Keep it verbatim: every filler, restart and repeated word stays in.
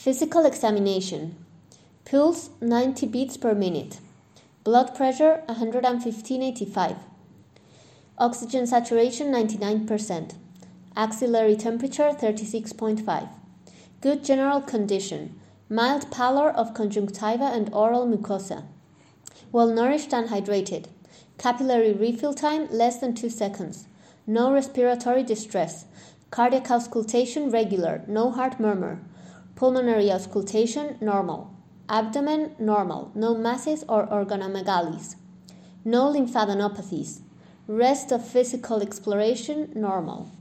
Physical examination. Pulse ninety beats per minute. Blood pressure one hundred fifteen eighty-five. Oxygen saturation ninety-nine percent. Axillary temperature thirty-six point five. Good general condition. Mild pallor of conjunctiva and oral mucosa. Well nourished and hydrated. Capillary refill time less than two seconds. No respiratory distress. Cardiac auscultation regular. No heart murmur. Pulmonary auscultation normal. Abdomen normal. No masses or organomegalies. No lymphadenopathies. Rest of physical exploration normal.